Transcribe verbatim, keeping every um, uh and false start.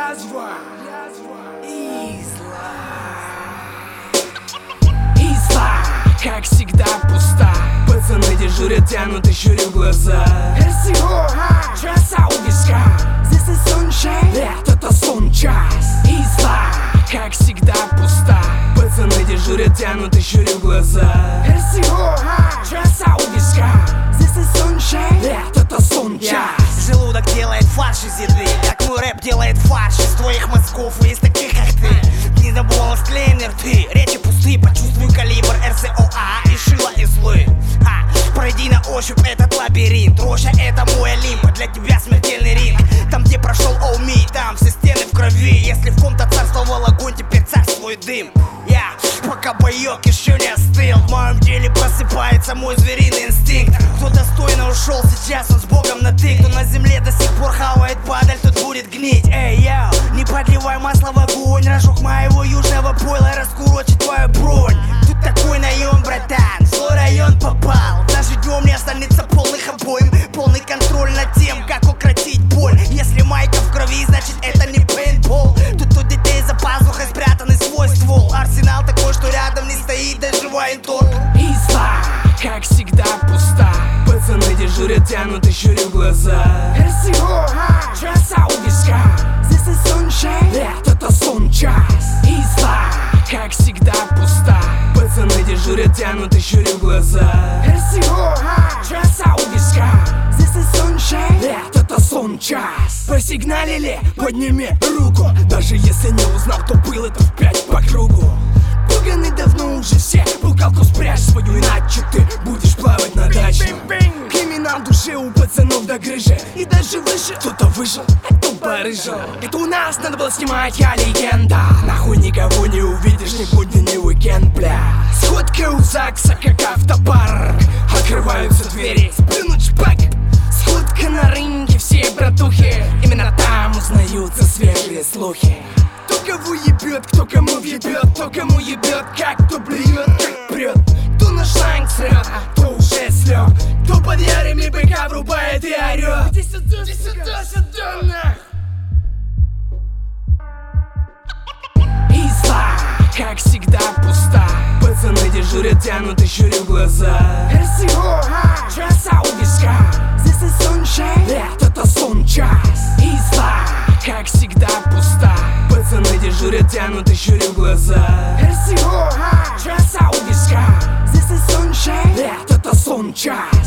Язва, Изла, Изла, как всегда пуста. Пацаны дежурят, тянут и щурю глаза. эр си о, часа у виска. This is sunshine, это сон час. Изла, как всегда пуста. Пацаны дежурят, тянут и щурю глаза. эр си о, часа у виска. This is sunshine, это сон час. Желудок делает фарш из еды, как мой рэп делает фарш из твоих мозгов и из таких, как ты. Не забыла склеены рты, речи пустые, почувствуй калибр эр си о а и шила из лы. А, пройди на ощупь этот лабиринт, Роша это мой олимп, для тебя смертельный ринг. Там, где прошел Оуми, там все стены в крови. Если в ком-то царствовал огонь, теперь царствует дым. Я, пока боек еще не остыл, в моем теле просыпается мой звериный инстинкт. Кто достойно ушел, сейчас он с Богом на ты. Кто на земле до сих пор хавает падаль, тот будет гнить. Эй, я, не подливай масло в огонь. Рожок моего южного пойла раскурочит твою бронь. Тут такой наем, братан, в свой район попал. Даже днем не останется полных обоим. Полный контроль над тем, как укротить боль. Если майка в крови, значит это не пейнтбол. Тут у детей за пазухой спрятанный свой ствол. Арсенал такой, что рядом не стоит даже военторг. Изла, как всегда пуста. Пацаны дежурят, тянут и щурю глаза. эр си о, часа у виска. This is sunshine, это сон час. Изла, как всегда пуста. Пацаны дежурят, тянут и щурю глаза. эр си о, часа у виска. This is sunshine, это сон час. Посигналили, подними руку. Даже если не узнал, кто был, это в пять по кругу. Пуганы давно уже все, бухгалку спрячь свою, иначе ты будешь плавать на даче. Криминал в душе у пацанов до грыжи, и даже выше кто-то вышел, а кто барыжил. Это у нас надо было снимать, я легенда. Нахуй никого не увидишь, ни будни, ни уикенд, бля. Сходка у ЗАГСа, как автопарк. Открываются двери, сплюнуть шпак. Сходка на рынке, все братухи. Именно там узнаются свежие слухи. Кто кого ебет, кто кому въебет, кто кому ебет, как кто блюет, как прет. Кто на шланг срет, кто уже слег, кто под ярыми быка врубает и орет. Иди сюда, иди сюда, сюда, нах. Изла, как всегда пуста. Пацаны дежурят, тянут и щурю глаза. эр си о, часа у виска. This is sunshine, это сон час. Изла, как всегда пуста. Пацаны дежурят, тянут и щурю глаза. эр си о, часа у виска. This is sunshine, это сон час.